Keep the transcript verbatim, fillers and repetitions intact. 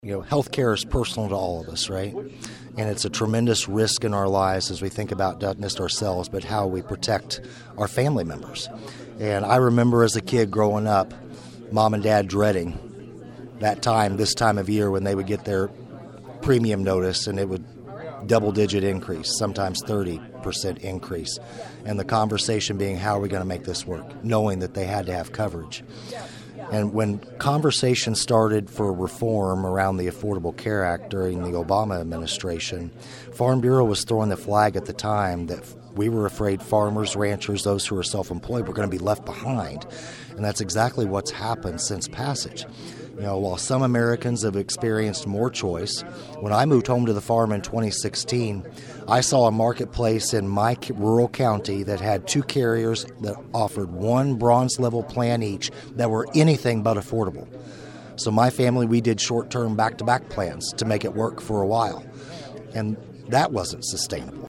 You know, healthcare is personal to all of us, right? And it's a tremendous risk in our lives as we think about not just ourselves, but how we protect our family members. And I remember as a kid growing up, mom and dad dreading that time, this time of year, when they would get their premium notice and it would double-digit increase, sometimes thirty percent increase. And the conversation being, how are we going to make this work, knowing that they had to have coverage. And when conversation started for reform around the Affordable Care Act during the Obama administration, Farm Bureau was throwing the flag at the time that we were afraid farmers, ranchers, those who are self-employed were going to be left behind. And that's exactly what's happened since passage. You know, while some Americans have experienced more choice, when I moved home to the farm in twenty sixteen, I saw a marketplace in my rural county that had two carriers that offered one bronze level plan each that were anything but affordable. So my family, we did short-term back-to-back plans to make it work for a while. And that wasn't sustainable.